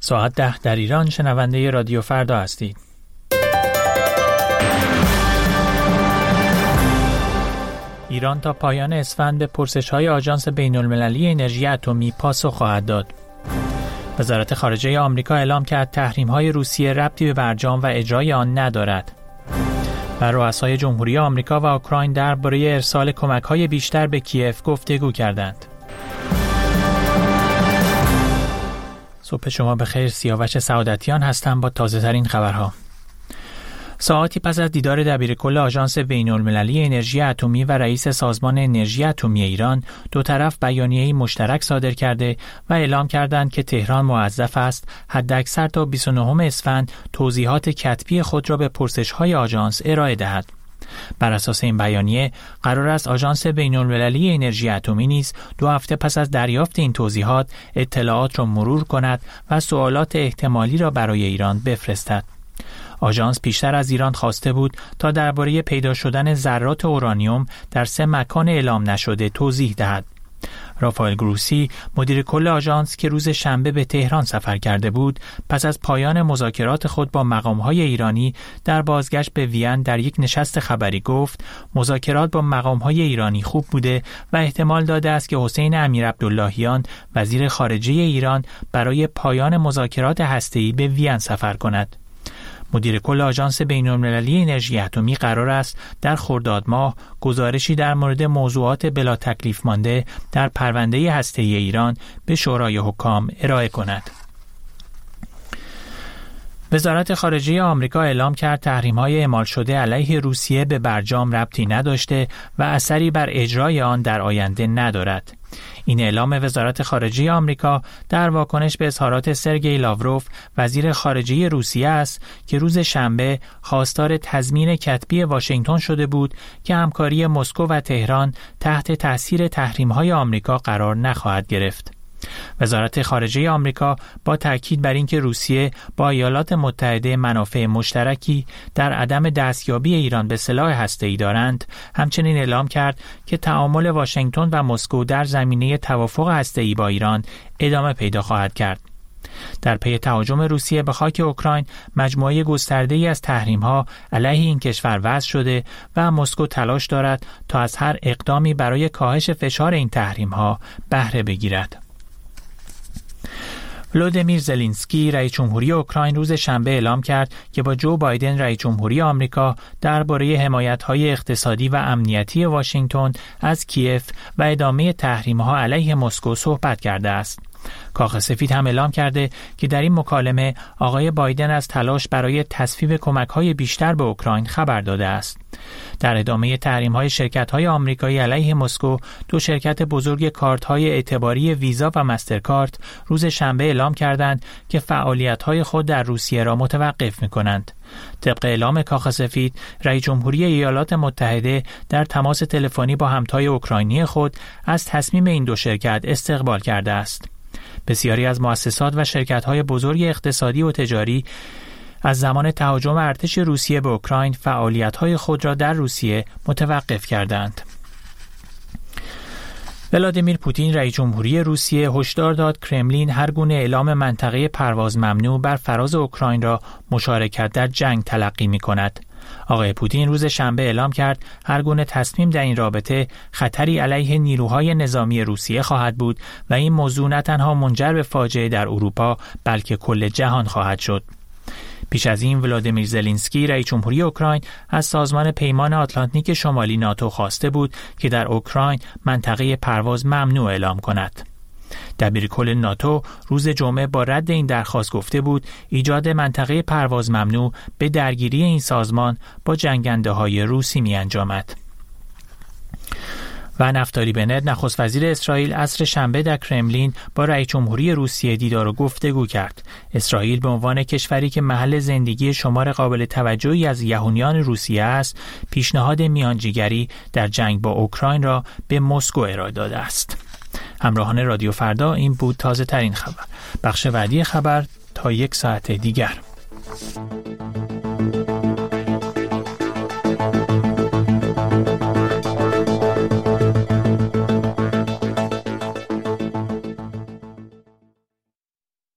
ساعت 10 در ایران. شنونده رادیو فردا هستید. ایران تا پایان اسفند به پرسش‌های آژانس بین‌المللی انرژی اتمی پاسخ خواهد داد. وزارت خارجه آمریکا اعلام کرد تحریم‌های روسیه ربطی به برجام و اجرای آن ندارد. و رؤسای جمهوری آمریکا و اوکراین درباره ارسال کمک‌های بیشتر به کیف گفتگو کردند. صبح شما بخیر. سیاوش سعادتیان هستم با تازه‌ترین خبرها. ساعاتی پس از دیدار دبیرکل آژانس بین‌المللی انرژی اتمی و رئیس سازمان انرژی اتمی ایران، دو طرف بیانیه‌ای مشترک صادر کرده و اعلام کردند که تهران موظف است حداکثر تا 29 اسفند توضیحات کتبی خود را به پرسش‌های آژانس ارائه دهد. بر اساس این بیانیه قرار است آژانس بین‌المللی انرژی اتمی نیز 2 هفته پس از دریافت این توضیحات اطلاعات را مرور کند و سوالات احتمالی را برای ایران بفرستد. آژانس پیشتر از ایران خواسته بود تا درباره پیدا شدن ذرات اورانیوم در 3 مکان اعلام نشده توضیح دهد. رافائل گروسی، مدیر کل آژانس که روز شنبه به تهران سفر کرده بود، پس از پایان مذاکرات خود با مقام‌های ایرانی در بازگشت به وین در یک نشست خبری گفت مذاکرات با مقام‌های ایرانی خوب بوده و احتمال داده است که حسین امیرعبداللهیان وزیر خارجه ایران برای پایان مذاکرات هسته‌ای به وین سفر کند. مدیر کل آژانس بین‌المللی انرژی اتمی قرار است در خرداد ماه گزارشی در مورد موضوعات بلا تکلیف مانده در پرونده هسته‌ای ایران به شورای حکام ارائه کند. وزارت خارجه آمریکا اعلام کرد تحریم‌های اعمال شده علیه روسیه به برجام ربطی نداشته و اثری بر اجرای آن در آینده ندارد. این اعلام وزارت خارجه آمریکا در واکنش به اظهارات سرگئی لاوروف وزیر خارجه روسیه است که روز شنبه خواستار تضمین کتبی واشنگتن شده بود که همکاری مسکو و تهران تحت تاثیر تحریم‌های آمریکا قرار نخواهد گرفت. وزارت خارجه آمریکا با تاکید بر اینکه روسیه با ایالات متحده منافع مشترکی در عدم دستیابی ایران به سلاح هسته‌ای دارند، همچنین اعلام کرد که تعامل واشنگتن و مسکو در زمینه توافق هسته‌ای با ایران ادامه پیدا خواهد کرد. در پی تهاجم روسیه به خاک اوکراین، مجموعه گسترده‌ای از تحریم‌ها علیه این کشور وضع شده و مسکو تلاش دارد تا از هر اقدامی برای کاهش فشار این تحریم‌ها بهره بگیرد. ولودیمیر زلنسکی رئیس جمهوری اوکراین روز شنبه اعلام کرد که با جو بایدن رئیس جمهوری آمریکا درباره حمایت‌های اقتصادی و امنیتی واشنگتن از کیف و ادامه تحریم‌ها علیه مسکو صحبت کرده است. کاخ سفید هم اعلام کرده که در این مکالمه آقای بایدن از تلاش برای تصویب کمک‌های بیشتر به اوکراین خبر داده است. در ادامه تحریم‌های شرکت‌های آمریکایی علیه مسکو، 2 شرکت بزرگ کارت‌های اعتباری ویزا و مسترکارت روز شنبه اعلام کردند که فعالیت‌های خود در روسیه را متوقف می‌کنند. طبق اعلام کاخ سفید، رئیس جمهوری ایالات متحده در تماس تلفنی با همتای اوکراینی خود از تصمیم این 2 شرکت استقبال کرده است. بسیاری از مؤسسات و شرکت‌های بزرگ اقتصادی و تجاری از زمان تهاجم ارتش روسیه به اوکراین فعالیت‌های خود را در روسیه متوقف کردند. ولادیمیر پوتین رئیس جمهوری روسیه هشدار داد کرملین هر گونه اعلام منطقه پرواز ممنوع بر فراز اوکراین را مشارکت در جنگ تلقی می‌کند. آقای پوتین روز شنبه اعلام کرد هر گونه تصمیم در این رابطه خطری علیه نیروهای نظامی روسیه خواهد بود و این موضوع نه تنها منجر به فاجعه در اروپا بلکه کل جهان خواهد شد. پیش از این ولودیمیر زلنسکی رئیس جمهوری اوکراین از سازمان پیمان آتلانتیک شمالی ناتو خواسته بود که در اوکراین منطقه پرواز ممنوع اعلام کند. دبیرکل ناتو روز جمعه با رد این درخواست گفته بود ایجاد منطقه پرواز ممنوع به درگیری این سازمان با جنگنده‌های روسی می‌انجامد. و نفتالی بنت نخست وزیر اسرائیل عصر شنبه در کرملین با رئیس جمهوری روسیه دیدار و گفتگو کرد. اسرائیل به عنوان کشوری که محل زندگی شمار قابل توجهی از یهودیان روسیه است، پیشنهاد میانجیگری در جنگ با اوکراین را به مسکو ارائه داده است. همراهان رادیو فردا، این بود تازه ترین خبر. بخش بعدی خبر تا 1 ساعت دیگر.